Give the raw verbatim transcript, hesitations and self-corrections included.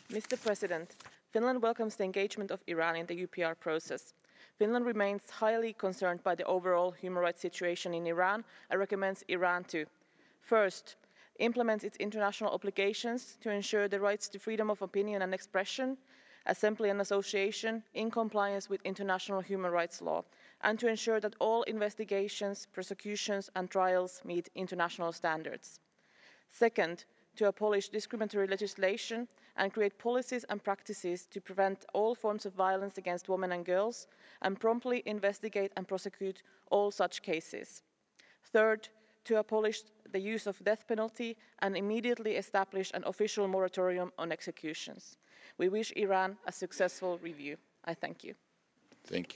Mr President, Finland welcomes the engagement of Iran in the U P R process. Finland remains highly concerned by the overall human rights situation in Iran and recommends Iran to first, implement its international obligations to ensure the rights to freedom of opinion and expression, assembly and association in compliance with international human rights law, and to ensure that all investigations, prosecutions and trials meet international standards. Second, to abolish discriminatory legislation and create policies and practices to prevent all forms of violence against women and girls and promptly investigate and prosecute all such cases. Third, to abolish the use of the death penalty and immediately establish an official moratorium on executions. We wish Iran a successful review. I thank you. Thank you.